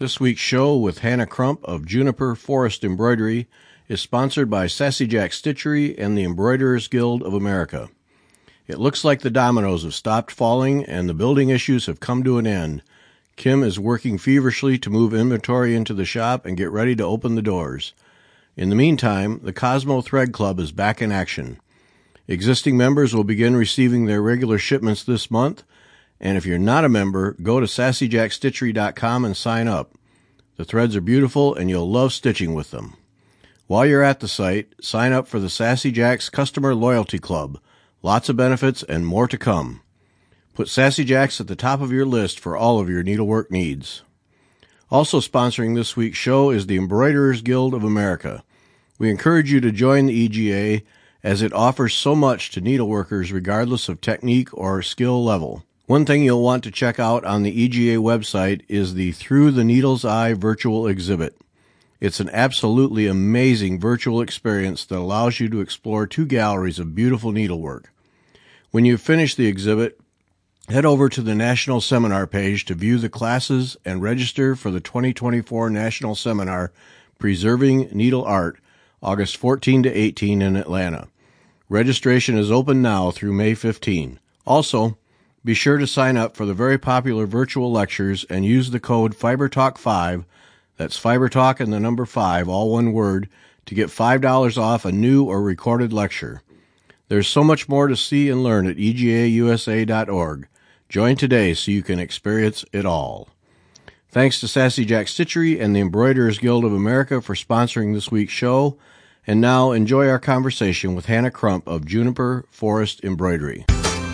This week's show with Hannah Crump of Juniper Forest Embroidery is sponsored by Sassy Jack Stitchery and the Embroiderers Guild of America. It looks like the dominoes have stopped falling and the building issues have come to an end. Kim is working feverishly to move inventory into the shop and get ready to open the doors. In the meantime, the Cosmo Thread Club is back in action. Existing members will begin receiving their regular shipments this month, and if you're not a member, go to sassyjackstitchery.com and sign up. The threads are beautiful and you'll love stitching with them. While you're at the site, sign up for the Sassy Jacks Customer Loyalty Club. Lots of benefits and more to come. Put Sassy Jacks at the top of your list for all of your needlework needs. Also sponsoring this week's show is the Embroiderers Guild of America. We encourage you to join the EGA as it offers so much to needleworkers regardless of technique or skill level. One thing you'll want to check out on the EGA website is the Through the Needle's Eye virtual exhibit. It's an absolutely amazing virtual experience that allows you to explore 2 galleries of beautiful needlework. When you've finished the exhibit, head over to the National Seminar page to view the classes and register for the 2024 National Seminar, Preserving Needle Art, August 14 to 18 in Atlanta. Registration is open now through May 15. Also, be sure to sign up for the very popular virtual lectures and use the code FiberTalk5, that's FiberTalk and the number 5, all one word, to get $5 off a new or recorded lecture. There's so much more to see and learn at egausa.org. Join today so you can experience it all. Thanks to Sassy Jack Stitchery and the Embroiderers Guild of America for sponsoring this week's show. And now enjoy our conversation with Hannah Crump of Juniper Forest Embroidery.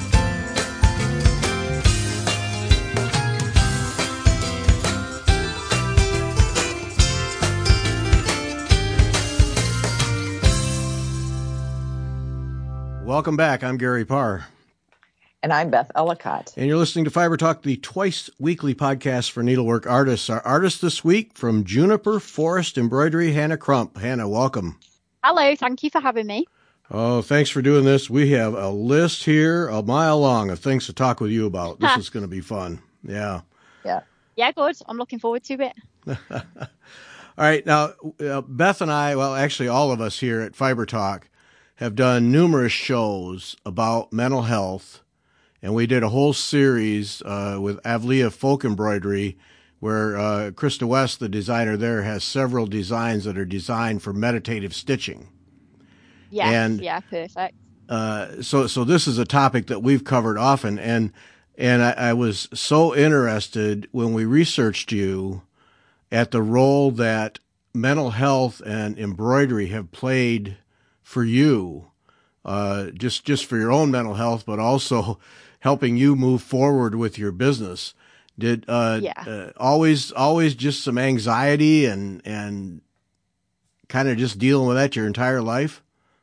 Welcome back. I'm Gary Parr. And I'm Beth Ellicott. And you're listening to Fiber Talk, the twice-weekly podcast for needlework artists. Our artist this week from Juniper Forest Embroidery, Hannah Crump. Hannah, welcome. Hello. Thank you for having me. Oh, thanks for doing this. We have a list here a mile long of things to talk with you about. This is going to be fun. Yeah. Yeah, good. I'm looking forward to it. All right. Now, Beth and I, well, actually all of us here at Fiber Talk, have done numerous shows about mental health, and we did a whole series with Avlia Folk Embroidery, where Krista West, the designer there, has several designs that are designed for meditative stitching. Yes, yeah, perfect. So this is a topic that we've covered often, and I was so interested when we researched you at the role that mental health and embroidery have played for you, just for your own mental health, but also helping you move forward with your business. Did always just some anxiety and kind of just dealing with that your entire life?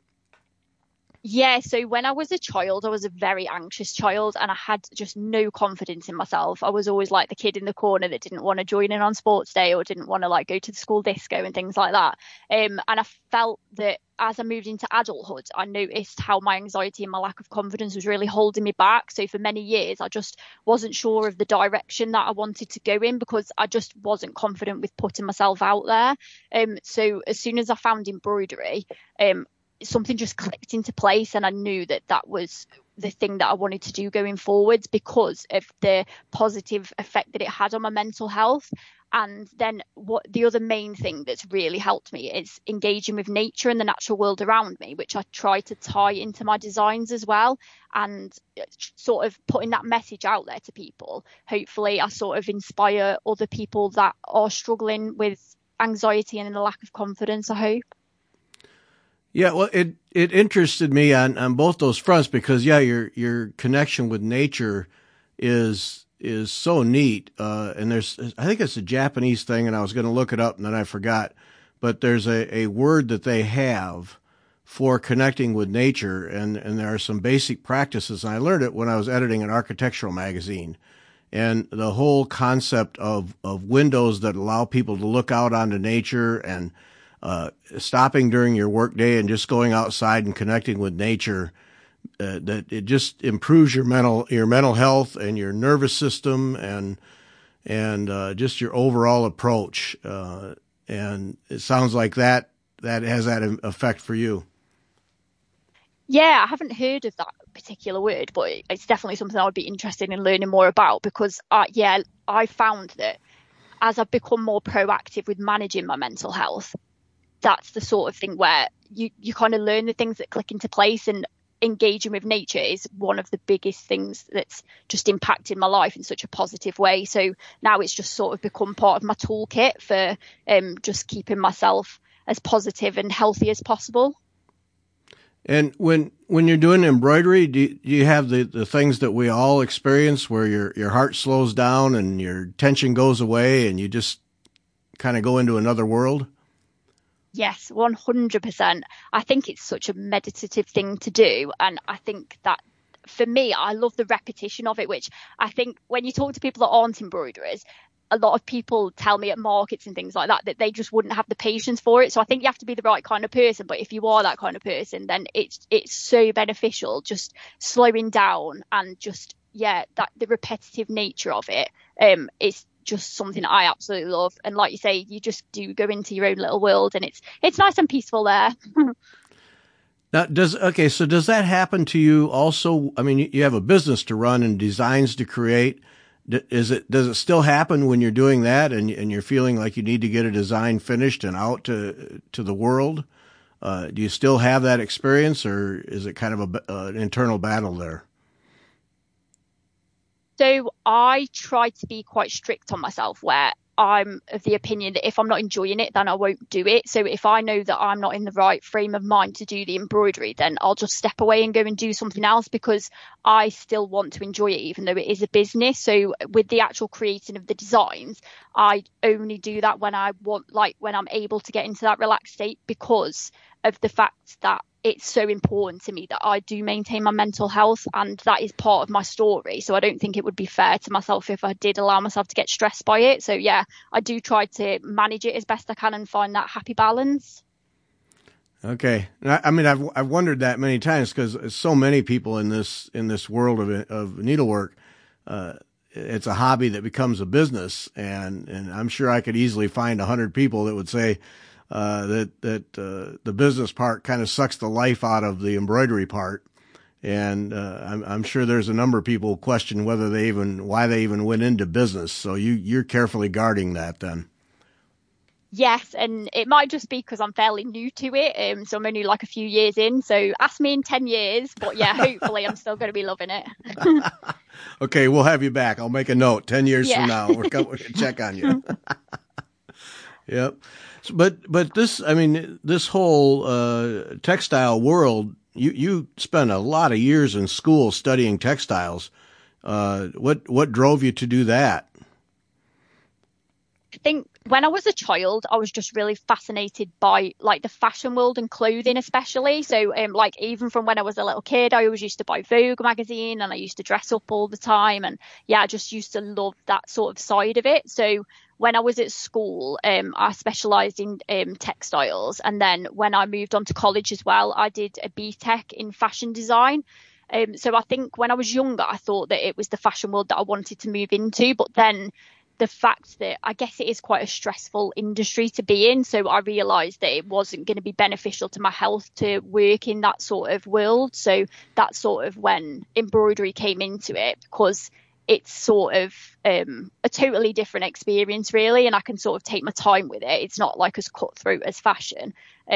Yeah, so when I was a child, I was a very anxious child and I had just no confidence in myself. I was always like the kid in the corner that didn't want to join in on sports day or didn't want to like go to the school disco and things like that. And I felt that as I moved into adulthood, I noticed how my anxiety and my lack of confidence was really holding me back. So for many years, I just wasn't sure of the direction that I wanted to go in because I just wasn't confident with putting myself out there. So as soon as I found embroidery, something just clicked into place and I knew that that was the thing that I wanted to do going forwards because of the positive effect that it had on my mental health. And then what the other main thing that's really helped me is engaging with nature and the natural world around me, which I try to tie into my designs as well, and sort of putting that message out there to people. Hopefully I sort of inspire other people that are struggling with anxiety and a lack of confidence, I hope. Yeah, well, it interested me on both those fronts because, yeah, your connection with nature is so neat. And I think it's a Japanese thing, and I was going to look it up and then I forgot. But there's a word that they have for connecting with nature, and there are some basic practices. And I learned it when I was editing an architectural magazine. And the whole concept of windows that allow people to look out onto nature and stopping during your workday and just going outside and connecting with nature, that it just improves your mental health and your nervous system, and and just your overall approach. And it sounds like that has that effect for you. Yeah, I haven't heard of that particular word, but it's definitely something I would be interested in learning more about because, I found that as I've become more proactive with managing my mental health, that's the sort of thing where you kind of learn the things that click into place, and engaging with nature is one of the biggest things that's just impacted my life in such a positive way. So now it's just sort of become part of my toolkit for just keeping myself as positive and healthy as possible. And when you're doing embroidery, do you have the things that we all experience where your heart slows down and your tension goes away and you just kind of go into another world? Yes, 100%. I think it's such a meditative thing to do. And I think that for me, I love the repetition of it, which I think when you talk to people that aren't embroiderers, a lot of people tell me at markets and things like that they just wouldn't have the patience for it. So I think you have to be the right kind of person. But if you are that kind of person, then it's so beneficial just slowing down and just, that the repetitive nature of it is just something I absolutely love. And like you say, you just do go into your own little world, and it's nice and peaceful there. Now, does that happen to you also? I mean, you have a business to run and designs to create. Does it still happen when you're doing that and you're feeling like you need to get a design finished and out to the world? Do you still have that experience, or is it kind of an internal battle there? So I try to be quite strict on myself, where I'm of the opinion that if I'm not enjoying it, then I won't do it. So if I know that I'm not in the right frame of mind to do the embroidery, then I'll just step away and go and do something else, because I still want to enjoy it, even though it is a business. So with the actual creating of the designs, I only do that when when I'm able to get into that relaxed state, because of the fact that it's so important to me that I do maintain my mental health, and that is part of my story. So I don't think it would be fair to myself if I did allow myself to get stressed by it. So yeah, I do try to manage it as best I can and find that happy balance. Okay. I mean, I've wondered that many times, because so many people in this world of needlework, it's a hobby that becomes a business, and I'm sure I could easily find 100 people that would say that the business part kind of sucks the life out of the embroidery part, and I'm sure there's a number of people who question why they even went into business. So you're carefully guarding that then. Yes, and it might just be because I'm fairly new to it, so I'm only like a few years in. So ask me in 10 years, but yeah, hopefully I'm still going to be loving it. Okay, we'll have you back. I'll make a note. 10 years from now, we're going to check on you. Yep. But this whole textile world, you spent a lot of years in school studying textiles. What drove you to do that? I think when I was a child, I was just really fascinated by like the fashion world and clothing, especially. So like even from when I was a little kid, I always used to buy Vogue magazine, and I used to dress up all the time. And yeah, I just used to love that sort of side of it. So when I was at school, I specialised in textiles. And then when I moved on to college as well, I did a BTEC in fashion design. So I think when I was younger, I thought that it was the fashion world that I wanted to move into. But then the fact that I guess it is quite a stressful industry to be in. So I realised that it wasn't going to be beneficial to my health to work in that sort of world. So that's sort of when embroidery came into it, because it's sort of a totally different experience, really. And I can sort of take my time with it. It's not like as cutthroat as fashion.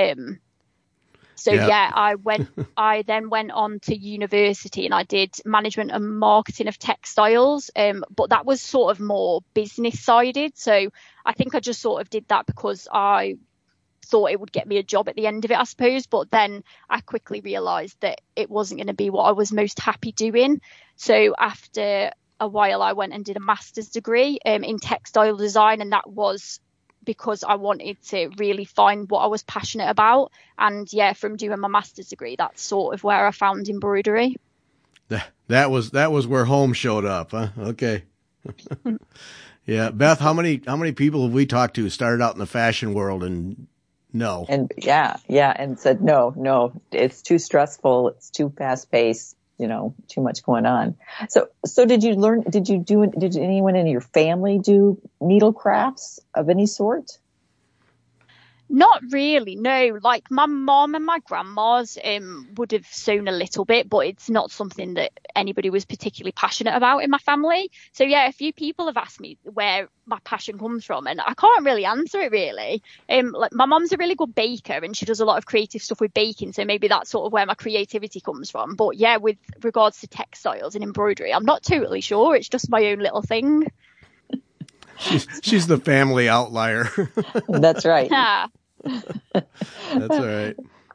I then went on to university, and I did management and marketing of textiles. But that was sort of more business sided. So I think I just sort of did that because I thought it would get me a job at the end of it, I suppose. But then I quickly realised that it wasn't going to be what I was most happy doing. So after a while, I went and did a master's degree in textile design, and that was because I wanted to really find what I was passionate about. And yeah, from doing my master's degree, that's sort of where I found embroidery. That was where home showed up, huh? Okay. Yeah. Beth, how many people have we talked to who started out in the fashion world and and said, no, it's too stressful. It's too fast paced. too much going on. So did anyone in your family do needle crafts of any sort? Not really, no. Like my mom and my grandma's would have sewn a little bit, but it's not something that anybody was particularly passionate about in my family. So yeah, a few people have asked me where my passion comes from, and I can't really answer it really. Like my mom's a really good baker, and she does a lot of creative stuff with baking, so maybe that's sort of where my creativity comes from. But yeah, with regards to textiles and embroidery, I'm not totally sure. It's just my own little thing. She's the family outlier. That's right. Yeah. That's all right.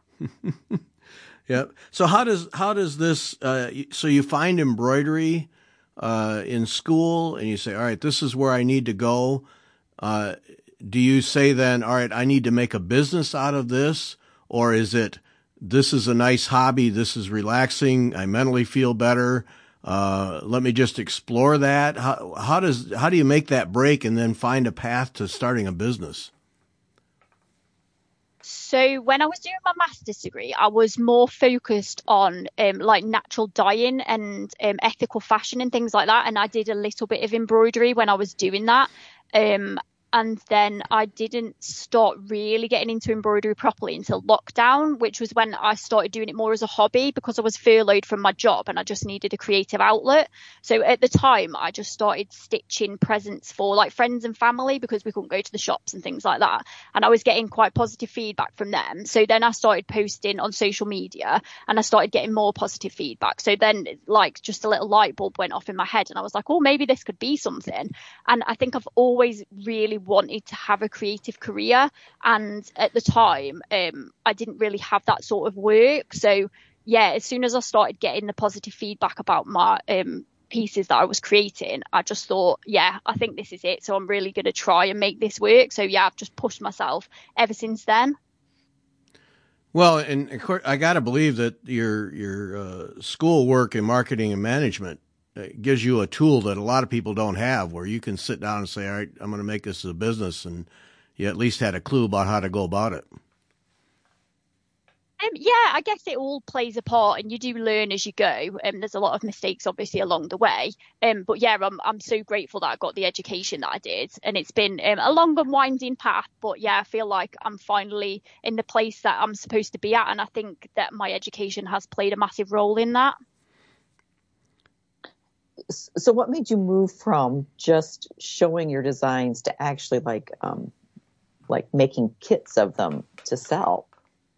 Yep. So how does this? So you find embroidery in school, and you say, all right, this is where I need to go. Do you say then, all right, I need to make a business out of this, or is it this is a nice hobby, this is relaxing, I mentally feel better? Let me just explore that. How do you make that break and then find a path to starting a business? So when I was doing my master's degree, I was more focused on like natural dyeing and ethical fashion and things like that. And I did a little bit of embroidery when I was doing that. And then I didn't start really getting into embroidery properly until lockdown, which was when I started doing it more as a hobby because I was furloughed from my job and I just needed a creative outlet. So at the time, I just started stitching presents for like friends and family because we couldn't go to the shops and things like that. And I was getting quite positive feedback from them. So then I started posting on social media and I started getting more positive feedback. So then like just a little light bulb went off in my head and I was like, oh, maybe this could be something. And I think I've always really wanted to have a creative career, and at the time I didn't really have that sort of work. So yeah, as soon as I started getting the positive feedback about my pieces that I was creating, I just thought, yeah, I think this is it, so I'm really going to try and make this work. So yeah, I've just pushed myself ever since then. Well, and of course, I got to believe that your school work in marketing and management gives you a tool that a lot of people don't have, where you can sit down and say, all right, I'm going to make this a business, and you at least had a clue about how to go about it. Yeah, I guess it all plays a part, and you do learn as you go. There's a lot of mistakes, obviously, along the way. But yeah, I'm so grateful that I got the education that I did, and it's been a long and winding path. But yeah, I feel like I'm finally in the place that I'm supposed to be at, and I think that my education has played a massive role in that. So what made you move from just showing your designs to actually like making kits of them to sell?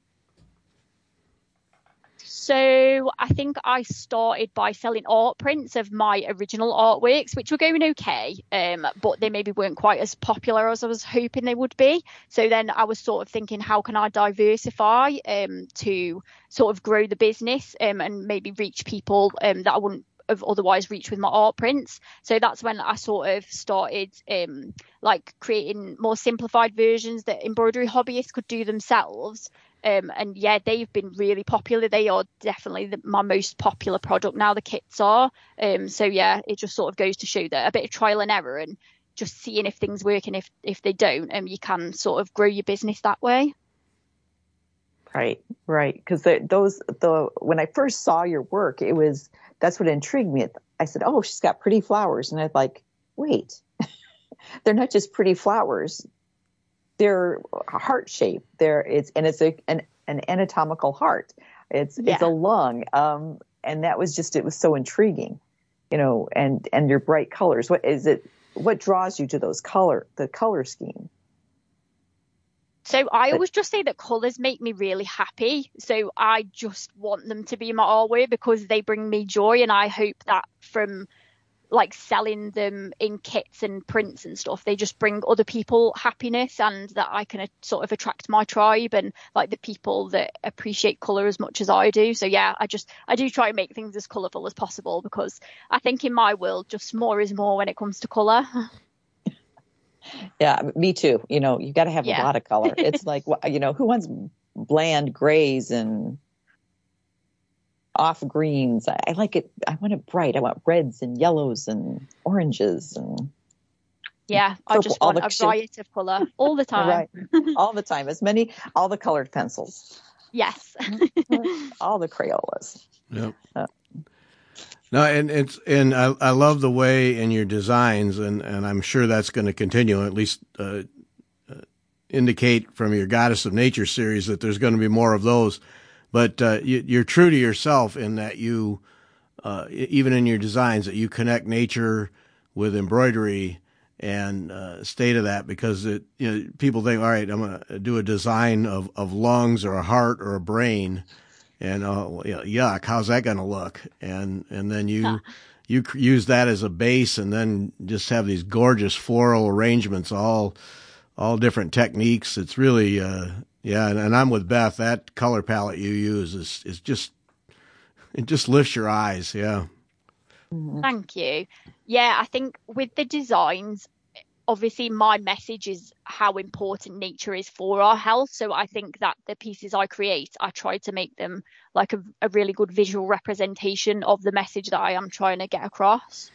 So I think I started by selling art prints of my original artworks, which were going okay, but they maybe weren't quite as popular as I was hoping they would be. So then I was sort of thinking, how can I diversify to sort of grow the business and maybe reach people that I wouldn't have otherwise reached with my art prints. So that's when I sort of started like creating more simplified versions that embroidery hobbyists could do themselves. And yeah, they've been really popular. They are definitely my most popular product now, the kits are. So yeah, it just sort of goes to show that a bit of trial and error and just seeing if things work, and if they don't, you can sort of grow your business that way. Right. Because when I first saw your work, that's what intrigued me. I said, oh, she's got pretty flowers. And I'm like, wait, they're not just pretty flowers. They're heart shaped. It's an anatomical heart. It's a lung. And that was it was so intriguing, and your bright colors. What draws you to the color scheme? So I always just say that colours make me really happy. So I just want them to be my artwork because they bring me joy. And I hope that from like selling them in kits and prints and stuff, they just bring other people happiness, and that I can sort of attract my tribe and like the people that appreciate colour as much as I do. So yeah, I do try and make things as colourful as possible because I think in my world, just more is more when it comes to colour. Yeah, me too. You got to have a lot of color. It's like, who wants bland grays and off greens? I like it. I want it bright. I want reds and yellows and oranges and yeah. Purple, I just want a riot of color all the time. Right, all the time. All the colored pencils. Yes. All the Crayolas. Yep. No, and I love the way in your designs, and I'm sure that's going to continue. At least indicate from your Goddess of Nature series that there's going to be more of those. But you're true to yourself in that you, even in your designs, that you connect nature with embroidery and stay to that, because people think, all right, I'm going to do a design of lungs or a heart or a brain. And yuck, how's that going to look? And then you use that as a base, and then just have these gorgeous floral arrangements, all different techniques. It's really and I'm with Beth. That color palette you use is just, it just lifts your eyes. Yeah. Thank you. Yeah, I think with the designs, obviously my message is how important nature is for our health. So I think that the pieces I create, I try to make them like a really good visual representation of the message that I am trying to get across.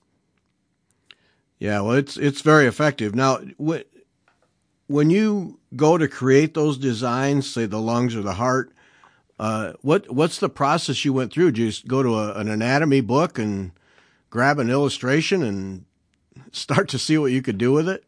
Yeah, well, it's very effective. Now, when you go to create those designs, say the lungs or the heart, what's the process you went through? Did you just go to an anatomy book and grab an illustration and start to see what you could do with it?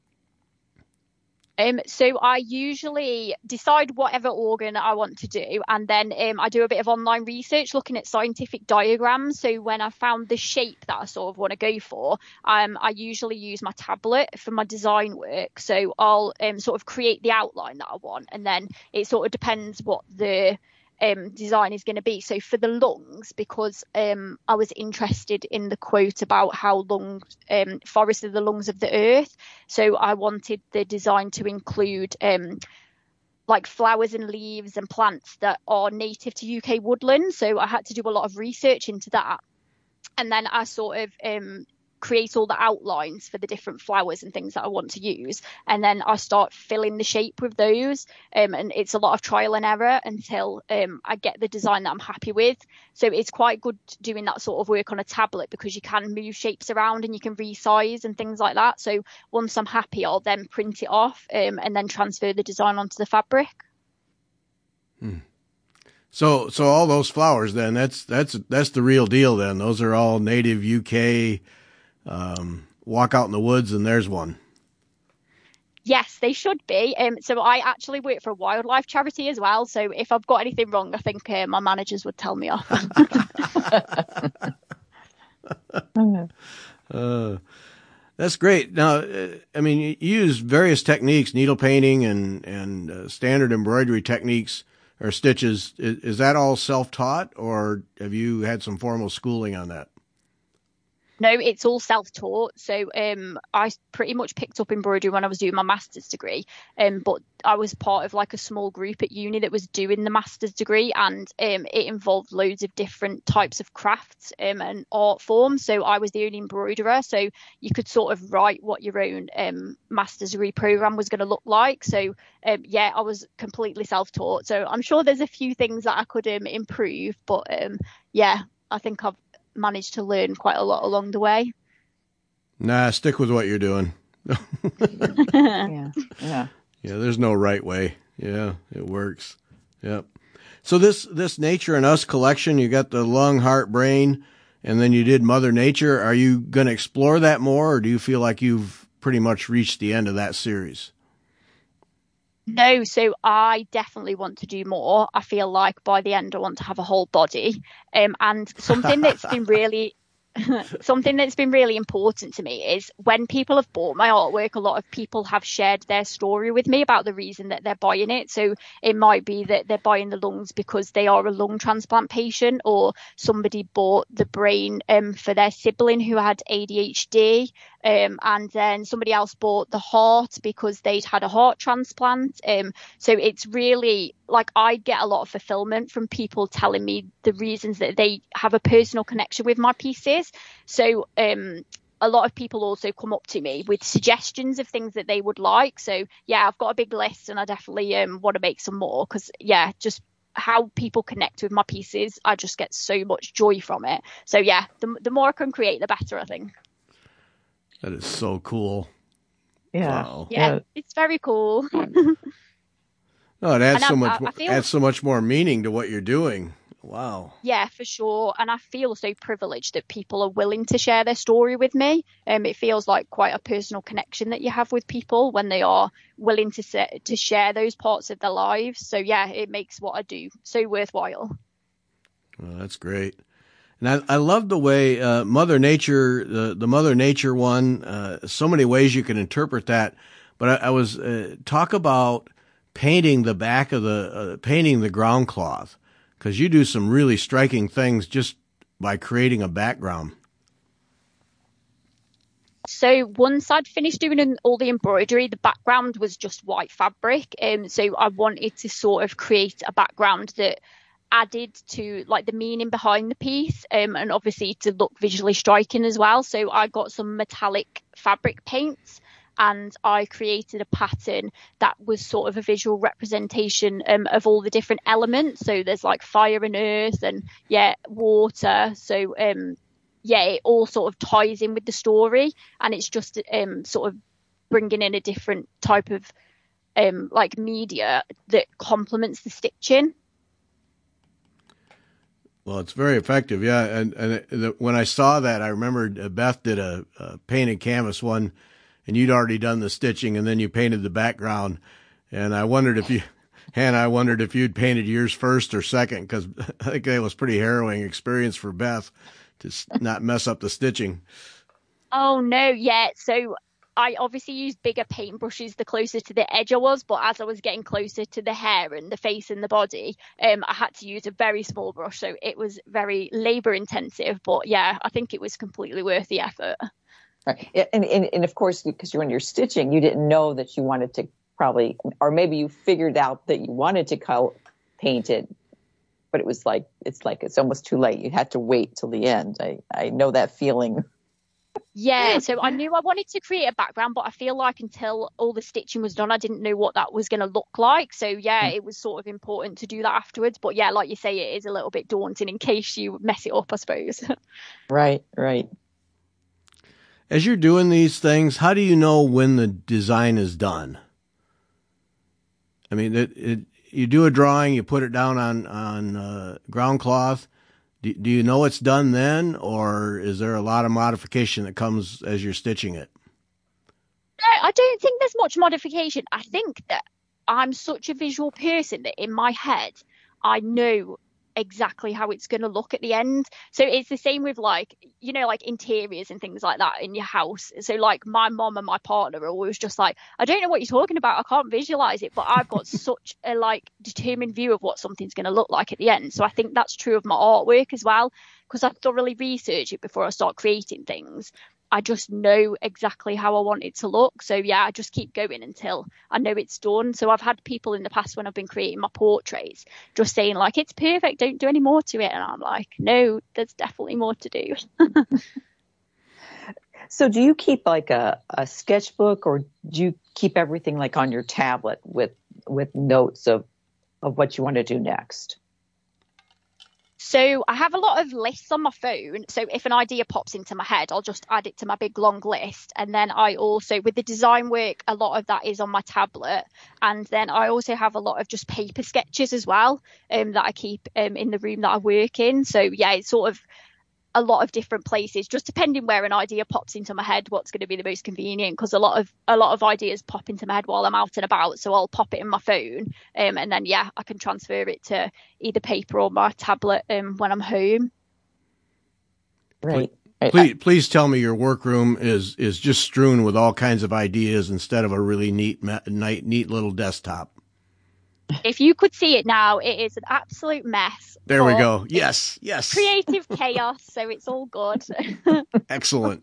So I usually decide whatever organ I want to do, and then I do a bit of online research looking at scientific diagrams. So when I found the shape that I sort of want to go for, I usually use my tablet for my design work. So I'll sort of create the outline that I want, and then it sort of depends what the design is going to be. So for the lungs, because I was interested in the quote about how forests are the lungs of the earth, so I wanted the design to include like flowers and leaves and plants that are native to UK woodland. So I had to do a lot of research into that, and then I sort of create all the outlines for the different flowers and things that I want to use, and then I start filling the shape with those, and it's a lot of trial and error until I get the design that I'm happy with. So it's quite good doing that sort of work on a tablet, because you can move shapes around and you can resize and things like that. So once I'm happy, I'll then print it off and then transfer the design onto the fabric. So all those flowers, then that's the real deal. Then those are all native UK. Walk out in the woods and there's one. Yes, they should be. So I actually work for a wildlife charity as well. So if I've got anything wrong, I think my managers would tell me off. That's great. Now, I mean, you use various techniques, needle painting and standard embroidery techniques or stitches. Is that all self-taught, or have you had some formal schooling on that? No, it's all self-taught. So I pretty much picked up embroidery when I was doing my master's degree. But I was part of like a small group at uni that was doing the master's degree, and it involved loads of different types of crafts and art forms. So I was the only embroiderer. So you could sort of write what your own master's degree program was going to look like. So yeah, I was completely self-taught. So I'm sure there's a few things that I could improve, but yeah, I think I've managed to learn quite a lot along the way. Nah, stick with what you're doing. Yeah. There's no right way. Yeah, it works. Yep. So this Nature and Us collection, you got the lung, heart, brain, and then you did Mother Nature. Are you going to explore that more, or do you feel like you've pretty much reached the end of that series? No, so I definitely want to do more. I feel like by the end I want to have a whole body. And something that's been really important to me is when people have bought my artwork, a lot of people have shared their story with me about the reason that they're buying it. So it might be that they're buying the lungs because they are a lung transplant patient, or somebody bought the brain for their sibling who had ADHD. And then somebody else bought the heart because they'd had a heart transplant. So it's really like I get a lot of fulfillment from people telling me the reasons that they have a personal connection with my pieces. So a lot of people also come up to me with suggestions of things that they would like. So yeah, I've got a big list, and I definitely want to make some more, because yeah, just how people connect with my pieces, I just get so much joy from it. So yeah, the more I can create, the better, I think. That is so cool. Yeah. Wow. Yeah, it's very cool. No, it adds so much more meaning to what you're doing. Wow. Yeah, for sure. And I feel so privileged that people are willing to share their story with me. It feels like quite a personal connection that you have with people when they are willing to share those parts of their lives. So yeah, it makes what I do so worthwhile. Well, that's great. And I love the way Mother Nature, the Mother Nature one, so many ways you can interpret that. But I was talk about painting the back of painting the ground cloth, because you do some really striking things just by creating a background. So once I'd finished doing all the embroidery, the background was just white fabric. So I wanted to sort of create a background that added to like the meaning behind the piece, and obviously to look visually striking as well. So I got some metallic fabric paints and I created a pattern that was sort of a visual representation of all the different elements. So there's like fire and earth and water. So it all sort of ties in with the story, and it's just sort of bringing in a different type of like media that complements the stitching. Well, it's very effective, yeah. And when I saw that, I remembered Beth did a painted canvas one, and you'd already done the stitching, and then you painted the background. And I wondered if you'd painted yours first or second, because I think that was pretty harrowing experience for Beth to not mess up the stitching. Oh no, yeah. So I obviously used bigger paintbrushes the closer to the edge I was, but as I was getting closer to the hair and the face and the body, I had to use a very small brush. So it was very labor intensive, but yeah, I think it was completely worth the effort. Right. And of course, because when you're stitching, you didn't know that you wanted to probably, or maybe you figured out that you wanted to paint it, but it's almost too late. You had to wait till the end. I know that feeling. Yeah, so I knew I wanted to create a background, but I feel like until all the stitching was done, I didn't know what that was going to look like. So yeah, it was sort of important to do that afterwards. But yeah, like you say, it is a little bit daunting in case you mess it up, I suppose. Right. As you're doing these things, how do you know when the design is done? I mean, you do a drawing, you put it down on ground cloth. Do you know it's done then, or is there a lot of modification that comes as you're stitching it? I don't think there's much modification. I think that I'm such a visual person that in my head, I know exactly how it's going to look at the end. So it's the same with like interiors and things like that in your house. So like my mom and my partner are always just like, I don't know what you're talking about. I can't visualize it, but I've got such a like determined view of what something's going to look like at the end. So I think that's true of my artwork as well, because I thoroughly research it before I start creating things. I just know exactly how I want it to look. So yeah, I just keep going until I know it's done. So I've had people in the past when I've been creating my portraits just saying like, it's perfect, don't do any more to it. And I'm like, no, there's definitely more to do. So do you keep like a sketchbook, or do you keep everything like on your tablet with notes of what you want to do next? So I have a lot of lists on my phone. So if an idea pops into my head, I'll just add it to my big long list. And then I also, with the design work, a lot of that is on my tablet. And then I also have a lot of just paper sketches as well, that I keep in the room that I work in. So yeah, it's sort of a lot of different places, just depending where an idea pops into my head, what's going to be the most convenient, because a lot of ideas pop into my head while I'm out and about, so I'll pop it in my phone, and then yeah, I can transfer it to either paper or my tablet when I'm home. Right. Please tell me your workroom is just strewn with all kinds of ideas instead of a really neat little desktop. If you could see it now, it is an absolute mess. There we go. Yes. Creative chaos, so it's all good. Excellent.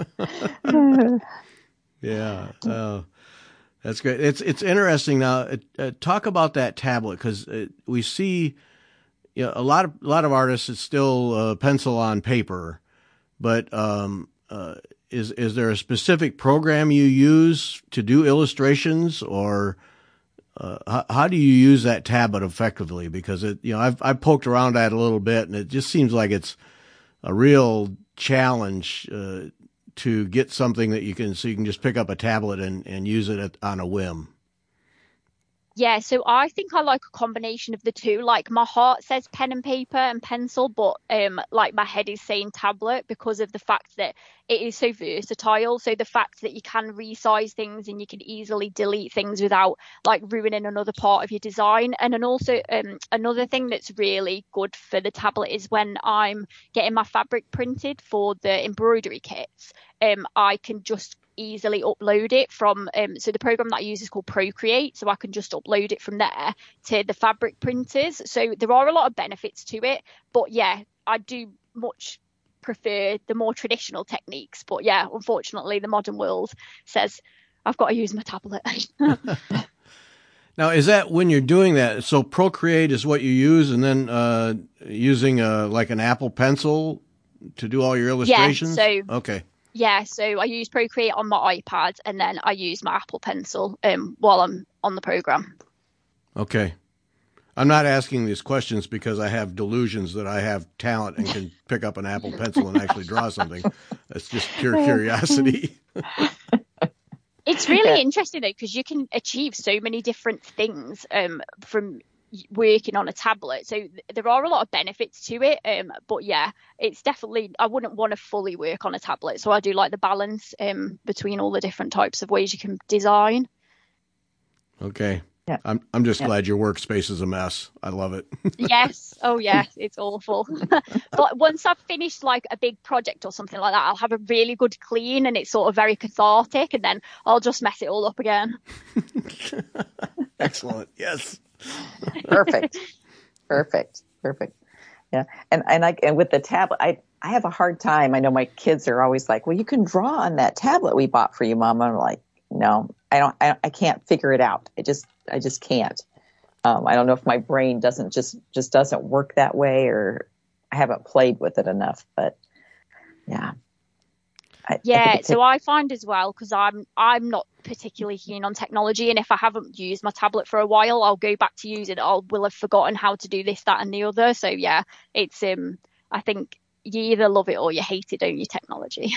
Yeah. That's great. It's interesting now. Talk about that tablet, because we see, a lot of artists, it's still pencil on paper, but is there a specific program you use to do illustrations, or how do you use that tablet effectively? Because I've poked around at it a little bit, and it just seems like it's a real challenge to get something that you can just pick up a tablet and use it on a whim. Yeah, so I think I like a combination of the two. Like my heart says pen and paper and pencil, but like my head is saying tablet because of the fact that it is so versatile. So the fact that you can resize things and you can easily delete things without like ruining another part of your design. And then also another thing that's really good for the tablet is when I'm getting my fabric printed for the embroidery kits, I can just easily upload it from so the program that I use is called Procreate, so I can just upload it from there to the fabric printers. So there are a lot of benefits to it, but yeah, I do much prefer the more traditional techniques. But yeah, unfortunately the modern world says I've got to use my tablet. Now, is that when you're doing that? So Procreate is what you use, and then using like an Apple Pencil to do all your illustrations? Yeah, so okay. Yeah, so I use Procreate on my iPad and then I use my Apple Pencil while I'm on the program. Okay. I'm not asking these questions because I have delusions that I have talent and can pick up an Apple Pencil and actually draw something. That's just pure curiosity. It's really interesting though, because you can achieve so many different things from working on a tablet. So there are a lot of benefits to it. But yeah, it's definitely, I wouldn't want to fully work on a tablet. So I do like the balance between all the different types of ways you can design. Okay. Yeah. I'm just glad your workspace is a mess. I love it. Yes. Oh yes, it's awful. But once I've finished like a big project or something like that, I'll have a really good clean and it's sort of very cathartic, and then I'll just mess it all up again. Excellent. Yes. Perfect. Yeah. And with the tablet, I have a hard time. I know my kids are always like, well, you can draw on that tablet we bought for you, Mama. I'm like, no, I can't figure it out. I just can't. I don't know if my brain doesn't work that way, or I haven't played with it enough, but yeah. So I find as well, because I'm not particularly keen on technology, and if I haven't used my tablet for a while, I'll go back to use it. I will have forgotten how to do this, that, and the other. So yeah, it's I think you either love it or you hate it, don't you? Technology.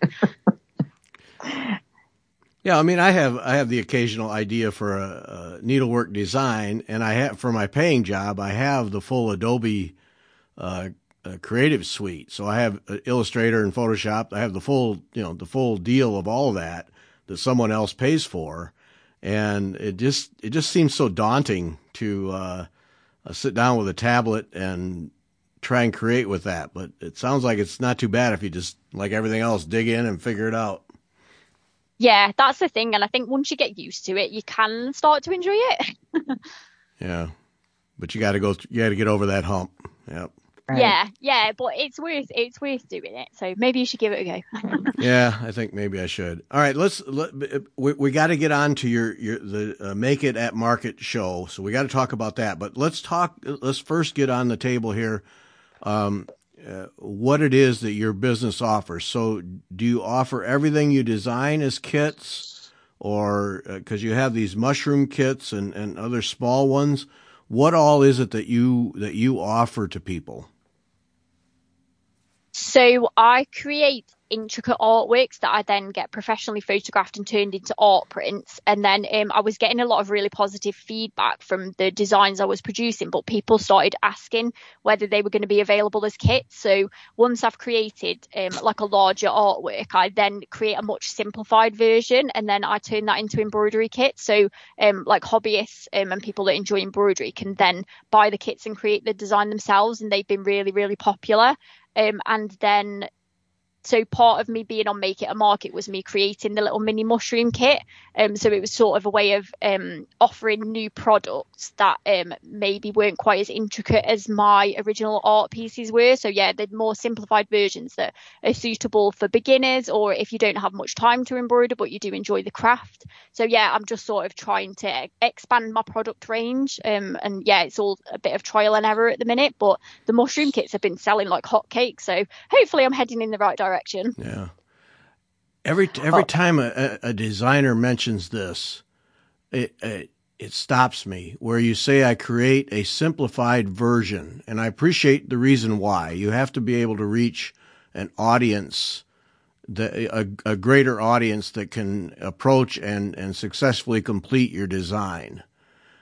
Yeah, I mean, I have the occasional idea for a needlework design, and I have for my paying job, I have the full Adobe Creative Suite. So I have Illustrator and Photoshop. I have the full deal of all that someone else pays for, and it just seems so daunting to sit down with a tablet and try and create with that. But it sounds like it's not too bad if you just, like everything else, dig in and figure it out. Yeah, that's the thing. And I think once you get used to it, you can start to enjoy it. Yeah. But you got to get over that hump. Yep. Right. Yeah, but it's worth doing it. So maybe you should give it a go. Yeah, I think maybe I should. All right, we got to get on to the Make It at Market show. So we got to talk about that. But let's first get on the table here. What it is that your business offers. So do you offer everything you design as kits, or because you have these mushroom kits and other small ones, what all is it that you offer to people? So I create intricate artworks that I then get professionally photographed and turned into art prints. And then I was getting a lot of really positive feedback from the designs I was producing, but people started asking whether they were going to be available as kits. So once I've created like a larger artwork, I then create a much simplified version, and then I turn that into embroidery kits. So like hobbyists and people that enjoy embroidery can then buy the kits and create the design themselves, and they've been really, really popular. And then, so part of me being on Make It a Market was me creating the little mini mushroom kit. So it was sort of a way of offering new products that maybe weren't quite as intricate as my original art pieces were. So yeah, the more simplified versions that are suitable for beginners, or if you don't have much time to embroider but you do enjoy the craft. So yeah, I'm just sort of trying to expand my product range. And yeah, it's all a bit of trial and error at the minute, but the mushroom kits have been selling like hotcakes. So hopefully I'm heading in the right direction. Yeah. Every time a designer mentions this, it stops me. Where you say I create a simplified version, and I appreciate the reason why. You have to be able to reach an audience, a greater audience that can approach and successfully complete your design.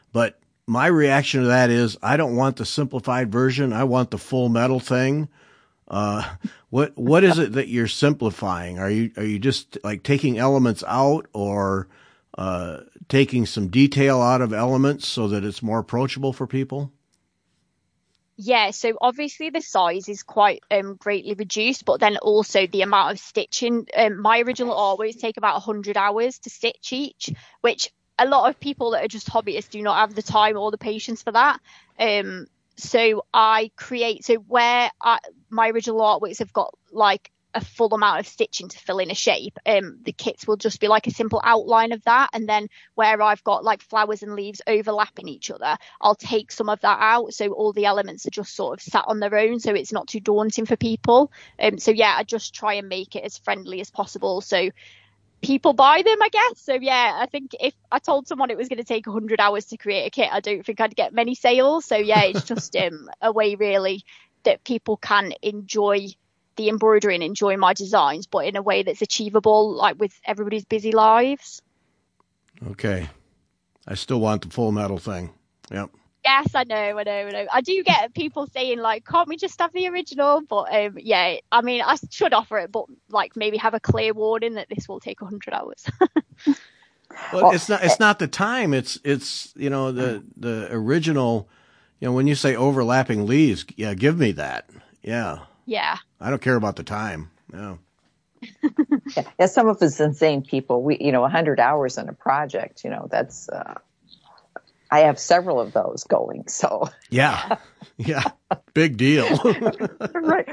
But my reaction to that is I don't want the simplified version. I want the full metal thing. What is it that you're simplifying? Are you just like taking elements out, or taking some detail out of elements so that it's more approachable for people? Yeah, so obviously the size is quite greatly reduced, but then also the amount of stitching. My original artworks take about 100 hours to stitch each, which a lot of people that are just hobbyists do not have the time or the patience for that. So where my original artworks have got like a full amount of stitching to fill in a shape, the kits will just be like a simple outline of that. And then where I've got like flowers and leaves overlapping each other, I'll take some of that out. So all the elements are just sort of sat on their own. So it's not too daunting for people. So yeah, I just try and make it as friendly as possible, so people buy them, I guess. So yeah, I think if I told someone it was going to take 100 hours to create a kit, I don't think I'd get many sales. So yeah, it's just a way really that people can enjoy the embroidery and enjoy my designs, but in a way that's achievable, like with everybody's busy lives. Okay. I still want the full metal thing. Yep. Yes, I know. I do get people saying like, can't we just have the original? But yeah, I mean, I should offer it, but like maybe have a clear warning that this will take 100 hours. Well, it's not the time. It's the original, when you say overlapping leaves, yeah, give me that. Yeah. Yeah. I don't care about the time. Yeah. Yeah, some of us insane people, 100 hours on a project, that's, I have several of those going, so. Yeah. Big deal. Right.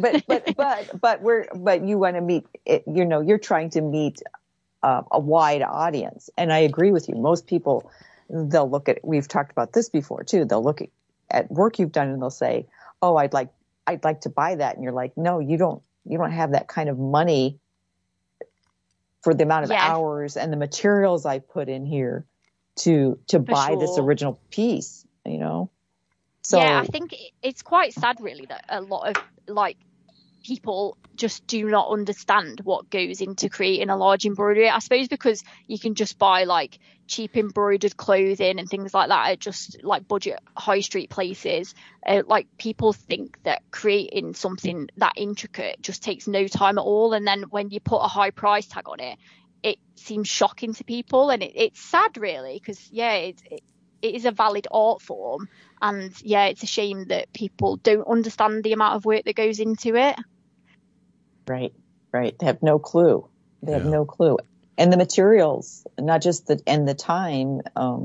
But you want to meet, you're trying to meet a wide audience. And I agree with you. Most people, they'll look at, we've talked about this before too. They'll look at work you've done and they'll say, oh, I'd like to buy that. And you're like, no, you don't have that kind of money for the amount of hours and the materials I put in here to buy this original piece, So yeah, I think it's quite sad really that a lot of like people just do not understand what goes into creating a large embroidery. I suppose because you can just buy like cheap embroidered clothing and things like that at just like budget high street places. Like people think that creating something that intricate just takes no time at all, and then when you put a high price tag on it, it seems shocking to people, and it's sad really, because it is a valid art form, and yeah, it's a shame that people don't understand the amount of work that goes into it. Right. They have no clue. Have no clue. And the materials, not just the time,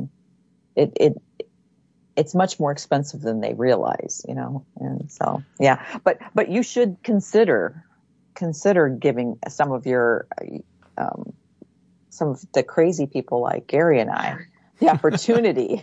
it's much more expensive than they realize, and so, yeah, but you should consider giving some of your, some of the crazy people like Gary and I the opportunity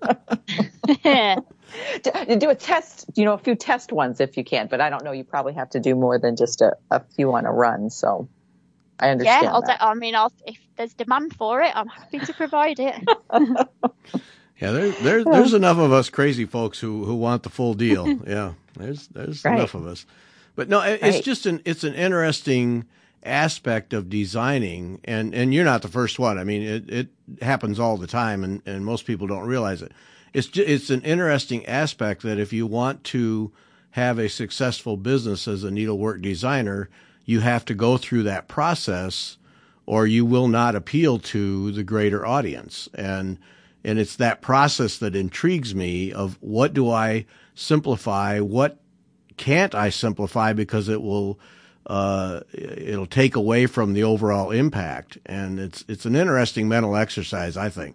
to do a test, a few test ones if you can, but I don't know, you probably have to do more than just a few on a run. So I understand. Yeah, if there's demand for it, I'm happy to provide it. Yeah, there's enough of us crazy folks who want the full deal. Yeah, there's enough of us. But no, it's just it's an interesting aspect of designing, and you're not the first one. I mean, it happens all the time, and most people don't realize it. It's an interesting aspect that if you want to have a successful business as a needlework designer, you have to go through that process, or you will not appeal to the greater audience. And it's that process that intrigues me of what do I simplify, what can't I simplify because it will it'll take away from the overall impact. And it's an interesting mental exercise, I think.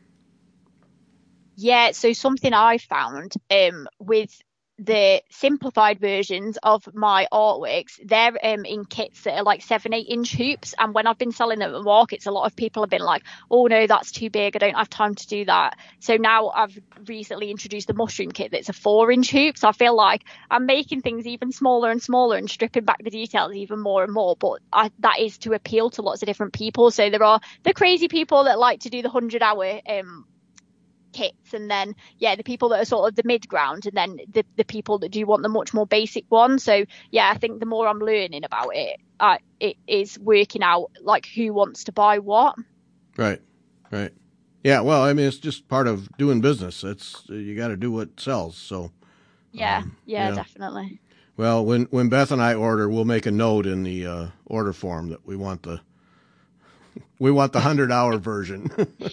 Yeah, so something I found with the simplified versions of my artworks, they're in kits that are like 7-8 inch hoops, and when I've been selling them at markets, a lot of people have been like, oh no, that's too big, I don't have time to do that. So now I've recently introduced the mushroom kit that's a 4-inch hoop, so I feel like I'm making things even smaller and smaller and stripping back the details even more and more, but that is to appeal to lots of different people. So there are the crazy people that like to do the 100-hour kits, and then the people that are sort of the mid ground, and then the people that do want the much more basic one. So I think the more I'm learning about it, it is working out like who wants to buy what. Right. Yeah, well, I mean, it's just part of doing business. It's you got to do what sells. So Yeah, yeah. definitely. Well, when Beth and I order, we'll make a note in the order form that we want the 100-hour version.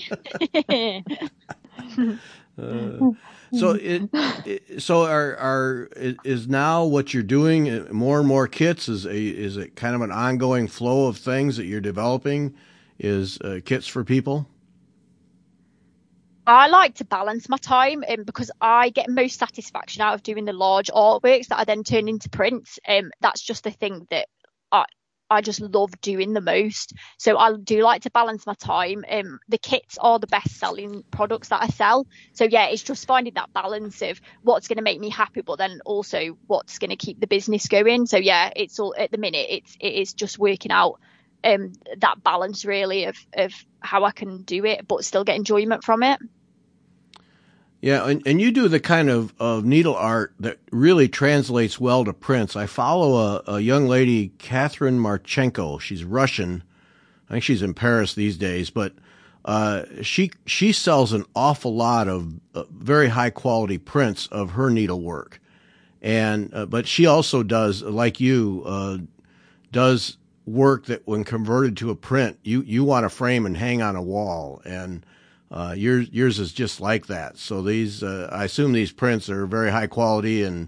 Is now what you're doing more and more kits? Is it kind of an ongoing flow of things that you're developing? Is kits for people? I like to balance my time because I get most satisfaction out of doing the large artworks that I then turn into prints. That's just the thing that I just love doing the most. So I do like to balance my time. The kits are the best selling products that I sell. So yeah, it's just finding that balance of what's going to make me happy, but then also what's going to keep the business going. So yeah, it's all at the minute. It is just working out that balance really of how I can do it, but still get enjoyment from it. Yeah, and you do the kind of needle art that really translates well to prints. I follow a young lady, Catherine Marchenko. She's Russian. I think she's in Paris these days, but she sells an awful lot of very high quality prints of her needlework. And but she also does, like you, does work that when converted to a print, you want to frame and hang on a wall. And yours is just like that. So these, I assume these prints are very high quality and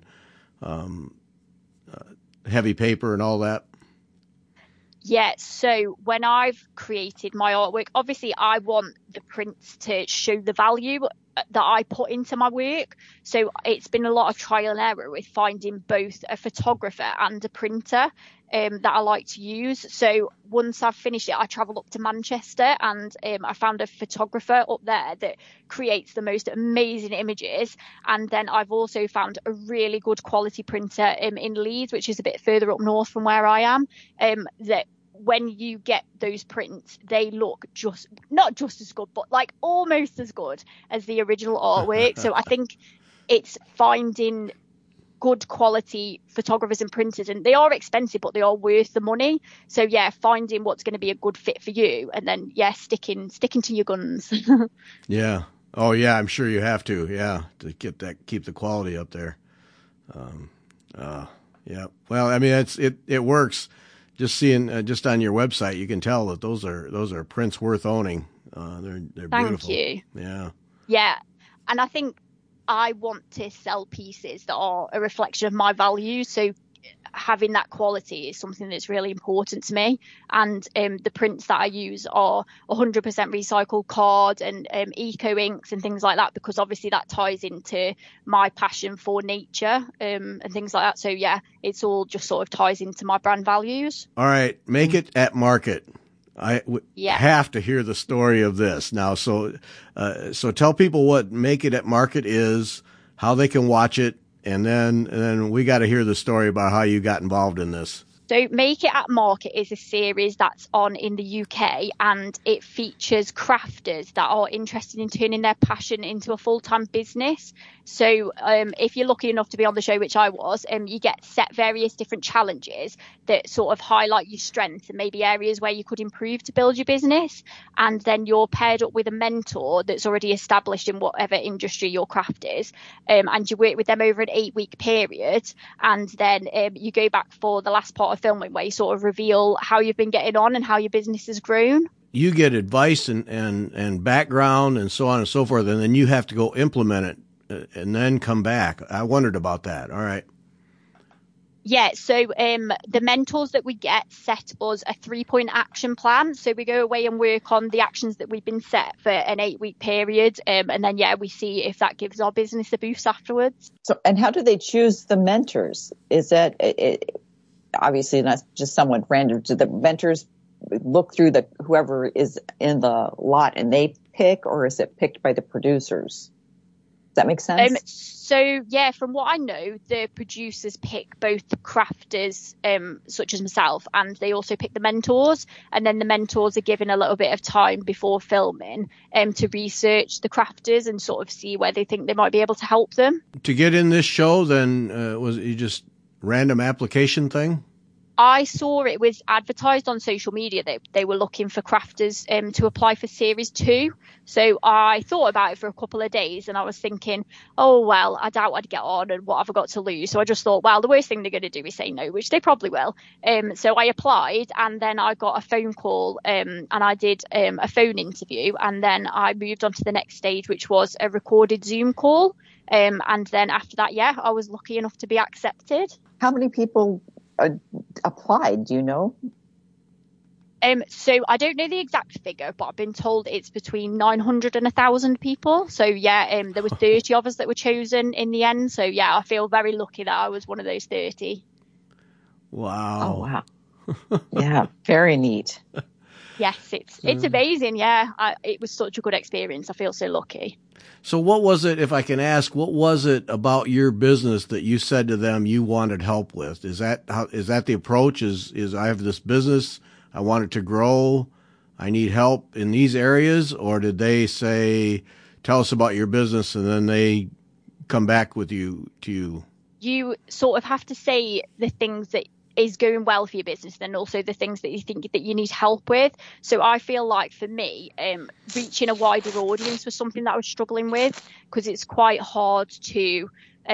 heavy paper and all that. Yeah, so when I've created my artwork, obviously I want the prints to show the value that I put into my work. So it's been a lot of trial and error with finding both a photographer and a printer that I like to use. So once I've finished it, I travel up to Manchester and I found a photographer up there that creates the most amazing images. And then I've also found a really good quality printer in Leeds, which is a bit further up north from where I am, that when you get those prints, they look just not just as good, but like almost as good as the original artwork. So I think it's finding good quality photographers and printers, and they are expensive, but they are worth the money. So yeah, finding what's going to be a good fit for you, and then yeah, sticking to your guns. Yeah. Oh yeah, I'm sure you have to. Yeah, to keep the quality up there. Yeah. Well, I mean, it works. Just seeing just on your website, you can tell that those are prints worth owning. They're beautiful. Thank you. Yeah. Yeah, and I think I want to sell pieces that are a reflection of my values. So having that quality is something that's really important to me. And the prints that I use are 100% recycled card and eco inks and things like that, because obviously that ties into my passion for nature and things like that. So yeah, it's all just sort of ties into my brand values. All right, make it at market. I have to hear the story of this now. So tell people what Make It at Market is, how they can watch it, and then we got to hear the story about how you got involved in this. So Make It at Market is a series that's on in the UK, and it features crafters that are interested in turning their passion into a full-time business. So if you're lucky enough to be on the show, which I was, you get set various different challenges that sort of highlight your strengths and maybe areas where you could improve to build your business. And then you're paired up with a mentor that's already established in whatever industry your craft is. And you work with them over an 8-week period. And then you go back for the last part of filming where you sort of reveal how you've been getting on and how your business has grown. You get advice and background and so on and so forth, and then you have to go implement it and then come back. I wondered about that. All right. Yeah, so the mentors that we get set us a 3-point action plan. So we go away and work on the actions that we've been set for an 8-week period. And then, yeah, we see if that gives our business a boost afterwards. So, and how do they choose the mentors? Is that obviously not just someone random? Do the mentors look through whoever is in the lot and they pick, or is it picked by the producers? Does that make sense? So, yeah, from what I know, the producers pick both the crafters, such as myself, and they also pick the mentors. And then the mentors are given a little bit of time before filming to research the crafters and sort of see where they think they might be able to help them. To get in this show, then, was it just random application thing? I saw it was advertised on social media that they were looking for crafters to apply for Series 2. So I thought about it for a couple of days and I was thinking, oh, well, I doubt I'd get on and what have I got to lose? So I just thought, well, the worst thing they're going to do is say no, which they probably will. So I applied and then I got a phone call and I did a phone interview. And then I moved on to the next stage, which was a recorded Zoom call. And then after that, yeah, I was lucky enough to be accepted. How many people applied, do you know? So I don't know the exact figure, but I've been told it's between 900 and 1,000 people. So yeah, there were 30 of us that were chosen in the end. So yeah, I feel very lucky that I was one of those 30. Wow. Oh, wow. Yeah, very neat. Yes, it's amazing. Yeah, it was such a good experience. I feel so lucky. So what was it, if I can ask, what was it about your business that you said to them you wanted help with? Is that the approach? Is I have this business, I want it to grow, I need help in these areas? Or did they say, tell us about your business, and then they come back with you? You sort of have to say the things that is going well for your business, then also the things that you think that you need help with. So I feel like for me, reaching a wider audience was something that I was struggling with, because it's quite hard to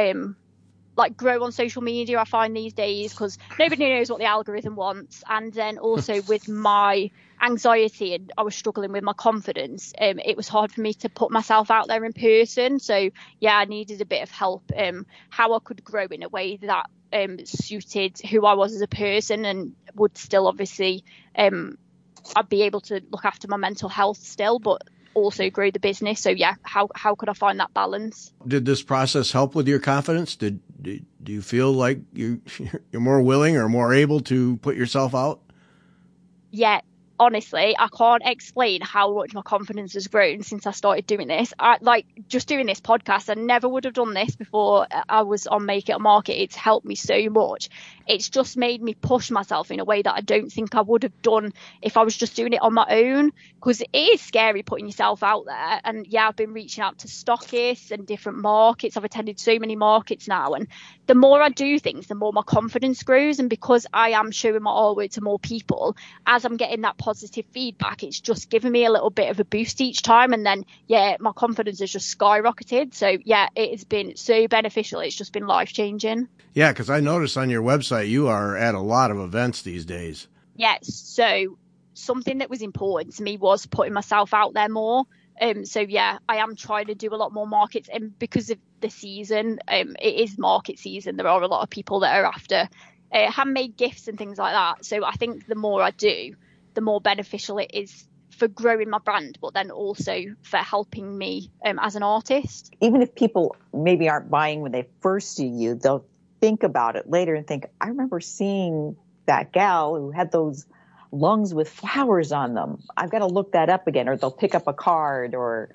grow on social media, I find, these days, because nobody knows what the algorithm wants. And then also with my anxiety, and I was struggling with my confidence, it was hard for me to put myself out there in person. So yeah, I needed a bit of help how I could grow in a way that suited who I was as a person, and would still obviously I'd be able to look after my mental health still, but also grow the business. So yeah, how could I find that balance? Did this process help with your confidence? Do you feel like you're more willing or more able to put yourself out? Yeah, honestly, I can't explain how much my confidence has grown since I started doing this. Just doing this podcast, I never would have done this before I was on Make It a Market. It's helped me so much. It's just made me push myself in a way that I don't think I would have done if I was just doing it on my own, because it is scary putting yourself out there. And yeah, I've been reaching out to stockists and different markets. I've attended so many markets now, and the more I do things, the more my confidence grows. And because I am showing my artwork to more people, as I'm getting that positive feedback, it's just giving me a little bit of a boost each time. And then yeah, my confidence has just skyrocketed. So yeah, it has been so beneficial. It's just been life-changing. Yeah, because I noticed on your website you are at a lot of events these days. Yes, so something that was important to me was putting myself out there more. So yeah, I am trying to do a lot more markets, and because of the season, it is market season. There are a lot of people that are after handmade gifts and things like that. So I think the more I do, the more beneficial it is for growing my brand, but then also for helping me as an artist. Even if people maybe aren't buying when they first see you, they'll think about it later and think, I remember seeing that gal who had those lungs with flowers on them. I've got to look that up again. Or they'll pick up a card, or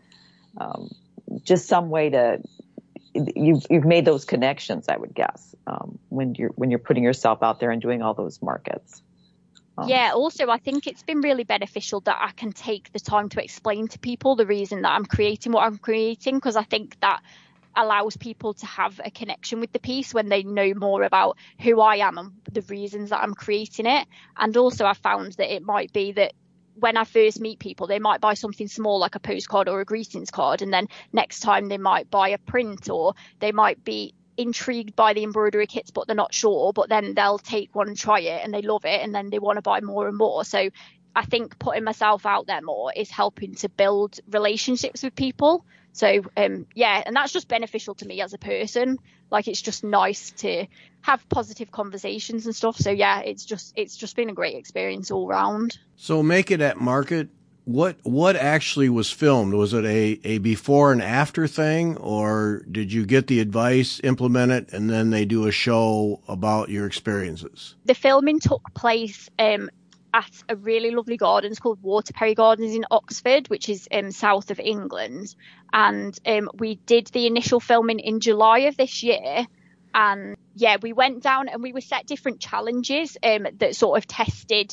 just some way to, you've made those connections, I would guess, when you're putting yourself out there and doing all those markets. Yeah, also I think it's been really beneficial that I can take the time to explain to people the reason that I'm creating what I'm creating, because I think that allows people to have a connection with the piece when they know more about who I am and the reasons that I'm creating it. And also I found that it might be that when I first meet people, they might buy something small like a postcard or a greetings card, and then next time they might buy a print, or they might be intrigued by the embroidery kits but they're not sure, but then they'll take one and try it and they love it, and then they want to buy more and more. So I think putting myself out there more is helping to build relationships with people. So yeah, and that's just beneficial to me as a person. Like, it's just nice to have positive conversations and stuff. So yeah, it's just been a great experience all round. So Make It at Market, what actually was filmed? Was it a before and after thing, or did you get the advice, implement it, and then they do a show about your experiences? The filming took place at a really lovely gardens called Waterperry Gardens in Oxford, which is south of England. And we did the initial filming in July of this year. And yeah, we went down and we were set different challenges that sort of tested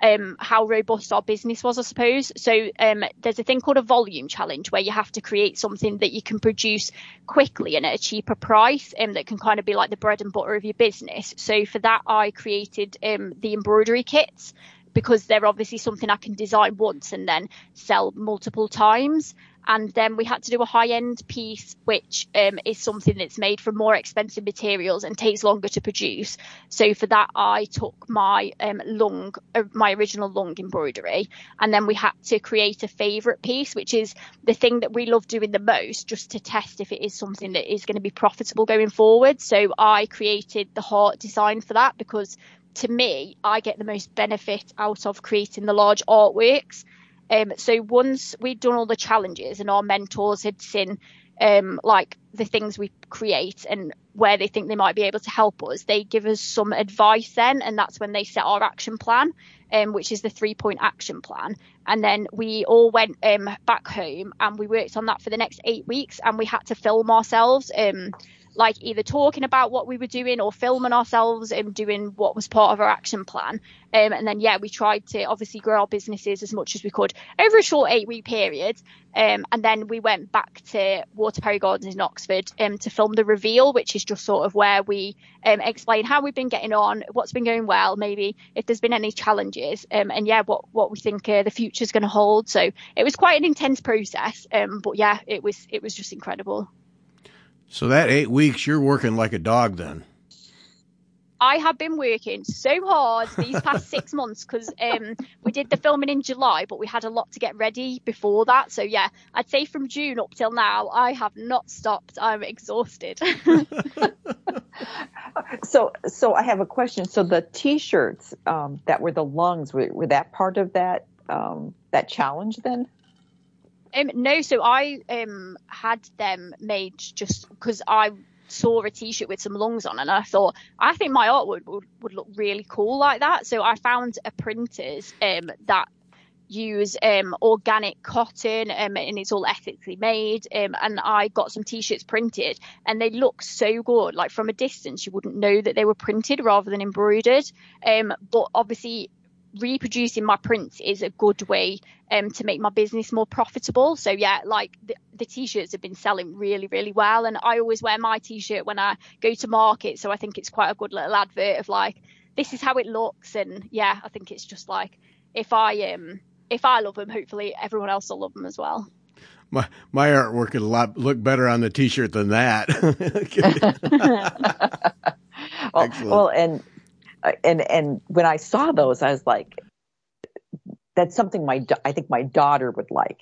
how robust our business was, I suppose. So there's a thing called a volume challenge where you have to create something that you can produce quickly and at a cheaper price, that can kind of be like the bread and butter of your business. So for that, I created the embroidery kits, because they're obviously something I can design once and then sell multiple times. And then we had to do a high-end piece, which is something that's made from more expensive materials and takes longer to produce. So for that, I took my my original lung embroidery, and then we had to create a favourite piece, which is the thing that we love doing the most, just to test if it is something that is going to be profitable going forward. So I created the heart design for that, because to me, I get the most benefit out of creating the large artworks. So once we'd done all the challenges and our mentors had seen like the things we create and where they think they might be able to help us, they give us some advice then, and that's when they set our action plan, which is the 3-point action plan. And then we all went back home and we worked on that for the next 8 weeks, and we had to film ourselves like either talking about what we were doing or filming ourselves and doing what was part of our action plan. And then, we tried to obviously grow our businesses as much as we could over a short 8-week period. And then we went back to Waterperry Gardens in Oxford to film the reveal, which is just sort of where we explain how we've been getting on, what's been going well, maybe if there's been any challenges, and what we think the future is going to hold. So it was quite an intense process, but it was just incredible. So that 8 weeks, you're working like a dog then. I have been working so hard these past 6 months, because we did the filming in July, but we had a lot to get ready before that. So I'd say from June up till now, I have not stopped. I'm exhausted. So I have a question. So the T-shirts that were the lungs, were that part of that challenge then? No, so I had them made just because I saw a T-shirt with some lungs on, and I thought, I think my art would look really cool like that. So I found a printers that use organic cotton, and it's all ethically made, and I got some T-shirts printed, and they look so good. Like from a distance, you wouldn't know that they were printed rather than embroidered. But obviously, reproducing my prints is a good way to make my business more profitable. So like the T-shirts have been selling really, really well, and I always wear my T-shirt when I go to market, so I think it's quite a good little advert of like, this is how it looks. And I think it's just like, if I love them, hopefully everyone else will love them as well. My artwork could look better on the T-shirt than that. well, and when I saw those, I was like, that's something I think my daughter would like,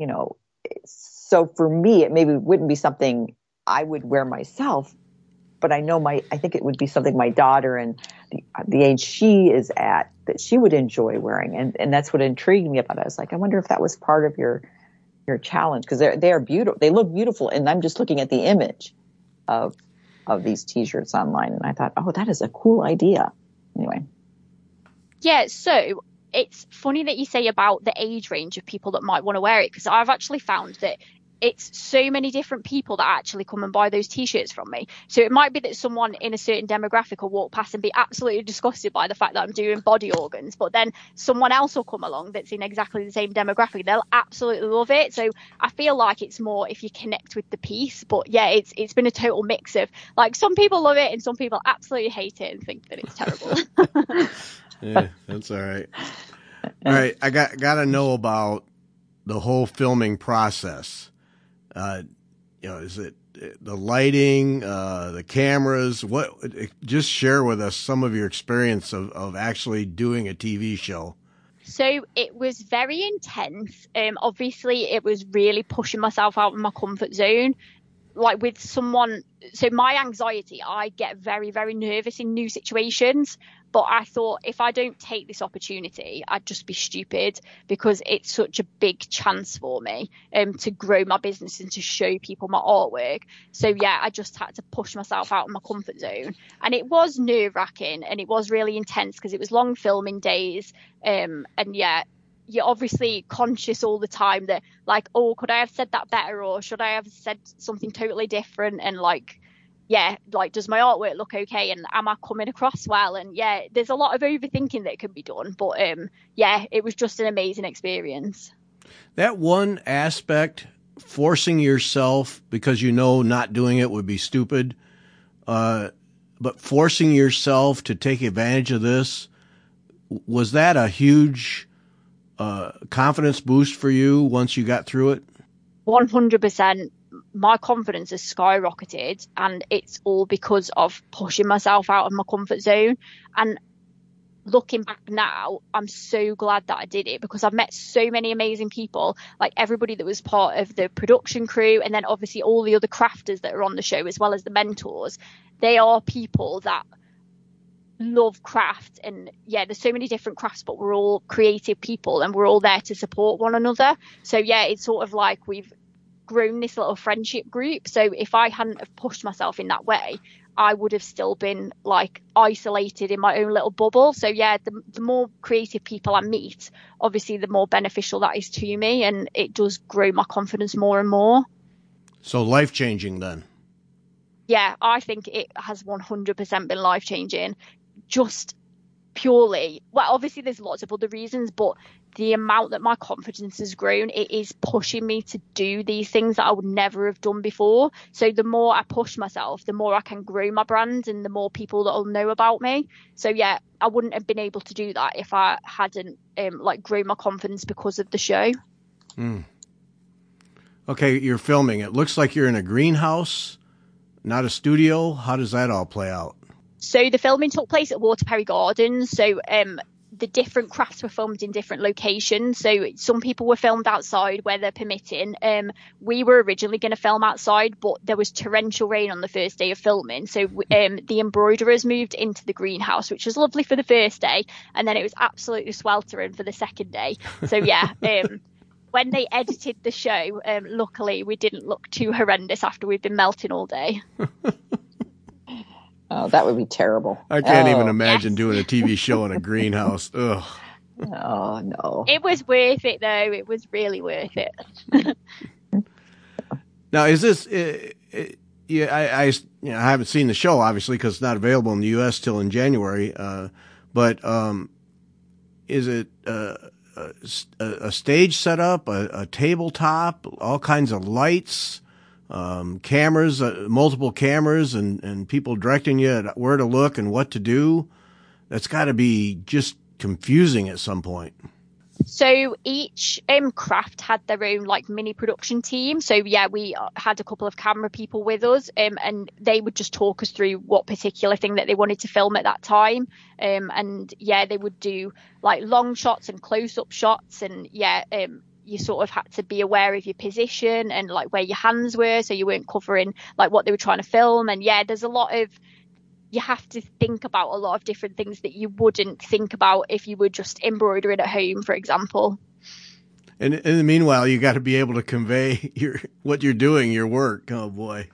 So for me, it maybe wouldn't be something I would wear myself, but I think it would be something my daughter and the age she is at that she would enjoy wearing. And that's what intrigued me about it. I was like, I wonder if that was part of your challenge, because they are beautiful. They look beautiful. And I'm just looking at the image of these T-shirts online, and I thought, oh, that is a cool idea. Anyway. Yeah, so it's funny that you say about the age range of people that might want to wear it, because I've actually found that it's so many different people that actually come and buy those T-shirts from me. So it might be that someone in a certain demographic will walk past and be absolutely disgusted by the fact that I'm doing body organs, but then someone else will come along that's in exactly the same demographic. They'll absolutely love it. So I feel like it's more if you connect with the piece. But it's been a total mix of like, some people love it and some people absolutely hate it and think that it's terrible. Yeah, that's all right. All right, I got to know about the whole filming process. Is it the lighting, the cameras? Just share with us some of your experience of actually doing a TV show. So it was very intense. Obviously, it was really pushing myself out of my comfort zone. Like with someone, so my anxiety, I get very, very nervous in new situations. But I thought, if I don't take this opportunity, I'd just be stupid, because it's such a big chance for me to grow my business and to show people my artwork. So I just had to push myself out of my comfort zone. And it was nerve-wracking, and it was really intense because it was long filming days. You're obviously conscious all the time that like, oh, could I have said that better, or should I have said something totally different? And like, yeah, like, does my artwork look okay, and am I coming across well? And yeah, there's a lot of overthinking that can be done, but yeah, it was just an amazing experience. That one aspect, forcing yourself because not doing it would be stupid, but forcing yourself to take advantage of this, was that a huge confidence boost for you once you got through it? 100%. My confidence has skyrocketed, and it's all because of pushing myself out of my comfort zone. And looking back now, I'm so glad that I did it, because I've met so many amazing people, like everybody that was part of the production crew, and then obviously all the other crafters that are on the show, as well as the mentors. They are people that love craft, and yeah, there's so many different crafts, but we're all creative people and we're all there to support one another. So yeah, it's sort of like we've grown this little friendship group. So if I hadn't have pushed myself in that way, I would have still been like isolated in my own little bubble. So yeah, the more creative people I meet, obviously the more beneficial that is to me, and it does grow my confidence more and more. So life-changing then. Yeah, I think it has 100% been life-changing. Just purely, well, obviously there's lots of other reasons, but the amount that my confidence has grown, it is pushing me to do these things that I would never have done before. So the more I push myself, the more I can grow my brand and the more people that will know about me. So yeah, I wouldn't have been able to do that if I hadn't like grown my confidence because of the show. Okay, you're filming. It looks like you're in a greenhouse, not a studio. How does that all play out? So the filming took place at Waterperry Gardens. So the different crafts were filmed in different locations. So some people were filmed outside where they're permitting. We were originally going to film outside, but there was torrential rain on the first day of filming. So the embroiderers moved into the greenhouse, which was lovely for the first day. And then it was absolutely sweltering for the second day. So yeah, when they edited the show, luckily we didn't look too horrendous after we've been melting all day. Oh, that would be terrible. I can't even imagine doing a TV show in a greenhouse. Ugh. Oh, no. It was worth it, though. It was really worth it. Now, is this... I haven't seen the show, obviously, because it's not available in the U.S. till in January. But is it a stage setup, a tabletop, all kinds of lights... cameras, multiple cameras, and people directing you at where to look and what to do? That's got to be just confusing at some point. So each craft had their own like mini production team. So yeah, we had a couple of camera people with us, and they would just talk us through what particular thing that they wanted to film at that time. And yeah, they would do like long shots and close-up shots, and yeah, you sort of had to be aware of your position and like where your hands were, so you weren't covering like what they were trying to film. And yeah, there's a lot of, you have to think about a lot of different things that you wouldn't think about if you were just embroidering at home, for example. And in the meanwhile, you got to be able to convey what you're doing, your work. Oh boy.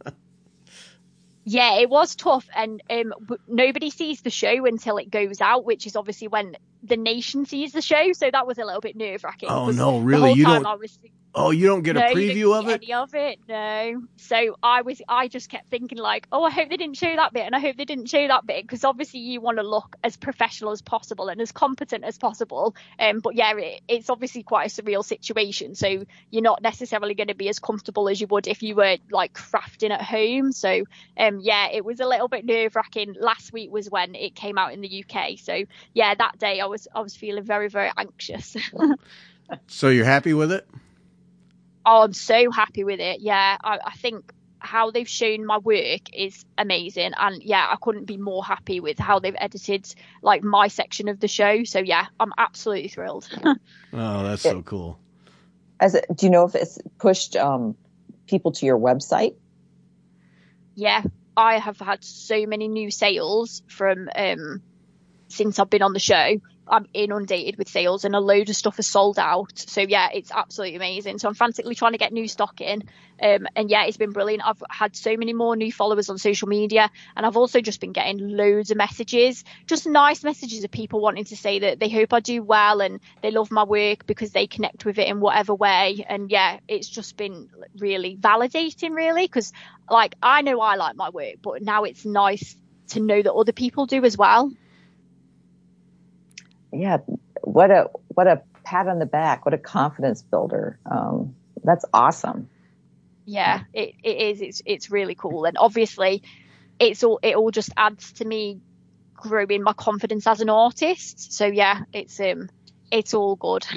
Yeah, it was tough, and nobody sees the show until it goes out, which is obviously when the nation sees the show. So that was a little bit nerve-wracking. Oh no, really? You don't? You don't get a preview of it? Any of it? No. So I just kept thinking like, oh, I hope they didn't show that bit, and I hope they didn't show that bit, because obviously you want to look as professional as possible and as competent as possible. But yeah, it's obviously quite a surreal situation. So you're not necessarily going to be as comfortable as you would if you were like crafting at home. So yeah, it was a little bit nerve-wracking. Last week was when it came out in the UK. So yeah, that day I was feeling very, very anxious. So you're happy with it? Oh, I'm so happy with it. Yeah, I think how they've shown my work is amazing. And yeah, I couldn't be more happy with how they've edited like my section of the show. So yeah, I'm absolutely thrilled. Oh, that's so cool. Do you know if it's pushed people to your website? Yeah, I have had so many new sales from since I've been on the show. I'm inundated with sales and a load of stuff is sold out. So yeah, it's absolutely amazing. So I'm frantically trying to get new stock in. And yeah, it's been brilliant. I've had so many more new followers on social media, and I've also just been getting loads of messages, just nice messages of people wanting to say that they hope I do well and they love my work because they connect with it in whatever way. And yeah, it's just been really validating, really, because like I know I like my work, but now it's nice to know that other people do as well. Yeah, what a pat on the back, what a confidence builder. That's awesome. Yeah, it is. It's really cool, and obviously, it all just adds to me growing my confidence as an artist. So yeah, it's all good.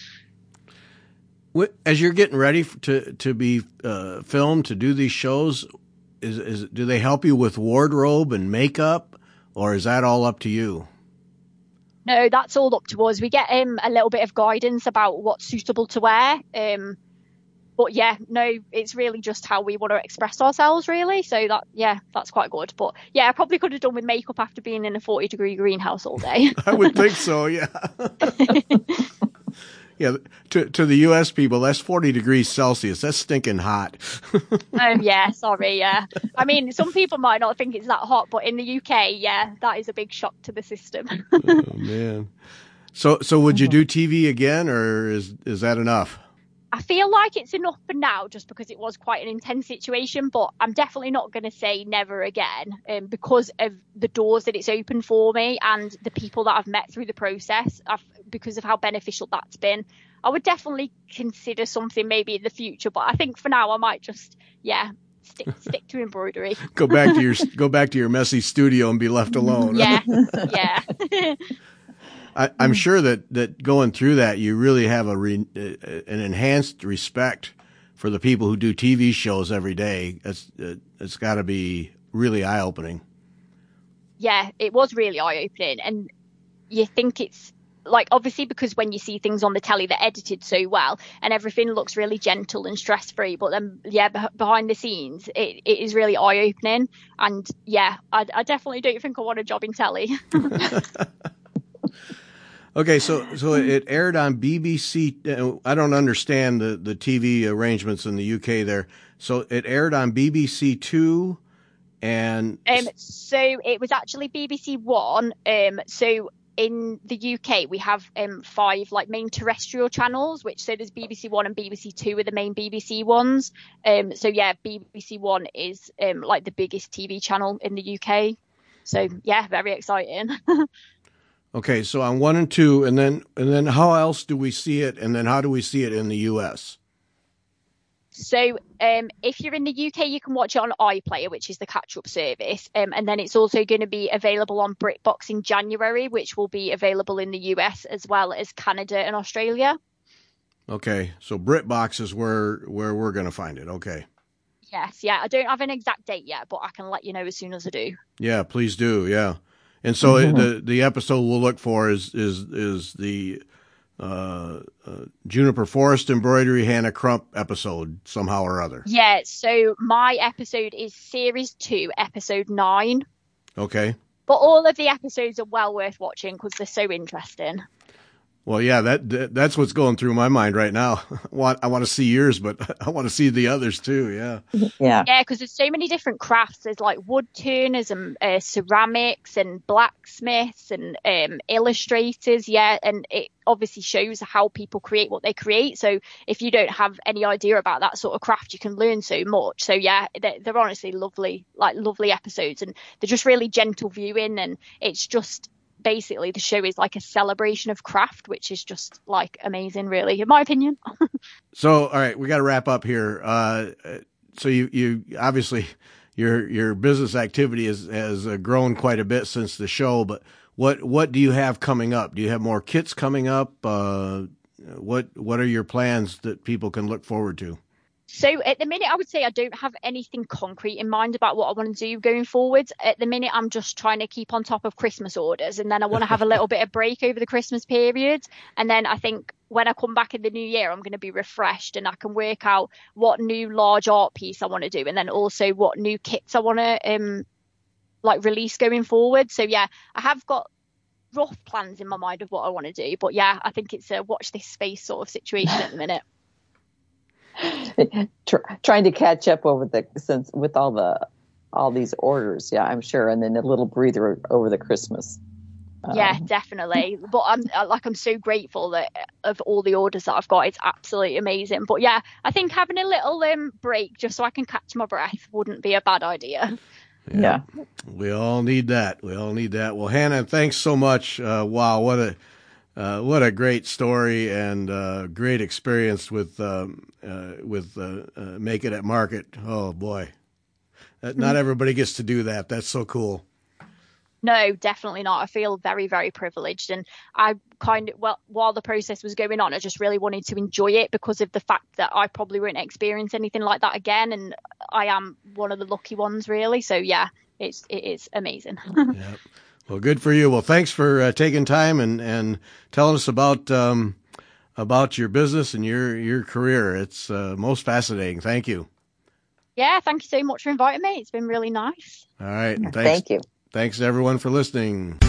As you're getting ready to be filmed, to do these shows, do they help you with wardrobe and makeup, or is that all up to you? No, that's all up to us. We get a little bit of guidance about what's suitable to wear. But yeah, no, it's really just how we want to express ourselves, really. So that's quite good. But yeah, I probably could have done with makeup after being in a 40-degree greenhouse all day. I would think so, yeah. Yeah, to the U.S. people, that's 40 degrees Celsius. That's stinking hot. Oh, yeah, sorry, yeah. I mean, some people might not think it's that hot, but in the UK, yeah, that is a big shock to the system. Oh, man. So would you do TV again, or is that enough? I feel like it's enough for now, just because it was quite an intense situation, but I'm definitely not going to say never again, because of the doors that it's opened for me and the people that I've met through the process, because of how beneficial that's been. I would definitely consider something maybe in the future, but I think for now I might just, stick to embroidery. Go back to your messy studio and be left alone. Yeah, yeah. I'm sure that going through that, you really have an enhanced respect for the people who do TV shows every day. It's got to be really eye-opening. Yeah, it was really eye-opening. And you think it's like, obviously, because when you see things on the telly, they're edited so well and everything looks really gentle and stress-free. But then, behind the scenes, it is really eye-opening. And yeah, I definitely don't think I want a job in telly. Okay, so it aired on BBC. I don't understand the TV arrangements in the UK there. So it aired on BBC Two, and so it was actually BBC One. So in the UK we have 5 like main terrestrial channels, so there's BBC One and BBC Two are the main BBC ones. So yeah, BBC One is like the biggest TV channel in the UK. So yeah, very exciting. Okay, so on 1 and 2, and then how else do we see it, and then how do we see it in the US? So if you're in the UK, you can watch it on iPlayer, which is the catch-up service, and then it's also going to be available on BritBox in January, which will be available in the US as well as Canada and Australia. Okay, so BritBox is where we're going to find it. Okay. Yes, yeah. I don't have an exact date yet, but I can let you know as soon as I do. Yeah, please do. Yeah. And so the episode we'll look for is the Juniper Forest Embroidery Hannah Crump episode somehow or other. Yeah, so my episode is Series 2, Episode 9. Okay. But all of the episodes are well worth watching because they're so interesting. Well, yeah, that's what's going through my mind right now. I want to see yours, but I want to see the others too. Yeah. Yeah. Yeah, because there's so many different crafts. There's like wood turners and ceramics and blacksmiths and illustrators. Yeah, and it obviously shows how people create what they create. So if you don't have any idea about that sort of craft, you can learn so much. So yeah, they're honestly lovely episodes, and they're just really gentle viewing, and it's just. Basically, the show is like a celebration of craft, which is just like amazing, really, in my opinion. So, all right, we got to wrap up here. So you obviously your business activity has grown quite a bit since the show. But what do you have coming up? Do you have more kits coming up? What are your plans that people can look forward to? So at the minute, I would say I don't have anything concrete in mind about what I want to do going forward. At the minute, I'm just trying to keep on top of Christmas orders, and then I want to have a little bit of break over the Christmas period. And then I think when I come back in the new year, I'm going to be refreshed and I can work out what new large art piece I want to do, and then also what new kits I want to release going forward. So yeah, I have got rough plans in my mind of what I want to do. But yeah, I think it's a watch this space sort of situation at the minute. Trying to catch up with all these orders. Yeah, I'm sure. And then a little breather over the Christmas. Yeah, definitely. But I'm so grateful that of all the orders that I've got, it's absolutely amazing. But yeah, I think having a little break just so I can catch my breath wouldn't be a bad idea. Yeah. We all need that. Well, Hannah, thanks so much. Wow, what a great story and great experience with Make It at Market. Oh boy, not everybody gets to do that. That's so cool. No, definitely not. I feel very, very privileged. And I while the process was going on, I just really wanted to enjoy it because of the fact that I probably won't experience anything like that again. And I am one of the lucky ones, really. So yeah, it is amazing. Yeah. Well, good for you. Well, thanks for taking time and telling us about your business and your career. It's most fascinating. Thank you. Yeah, thank you so much for inviting me. It's been really nice. All right. Thanks. Thank you. Thanks, everyone, for listening.